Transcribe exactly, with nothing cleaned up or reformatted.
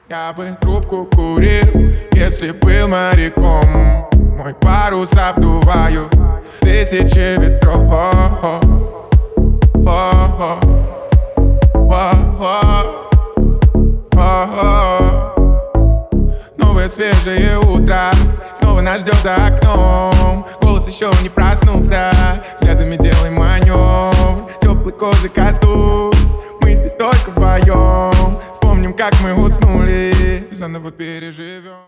Я бы трубку курил, если был моряком. Мой парус обдуваю тысячи ветров. Новое свежее утро снова нас ждет за окном. Голос еще не проснулся, взглядами делаем маневр. Теплой кожи коснусь, мы здесь только вдвоем. Вспомним, как мы уснули, заново переживем.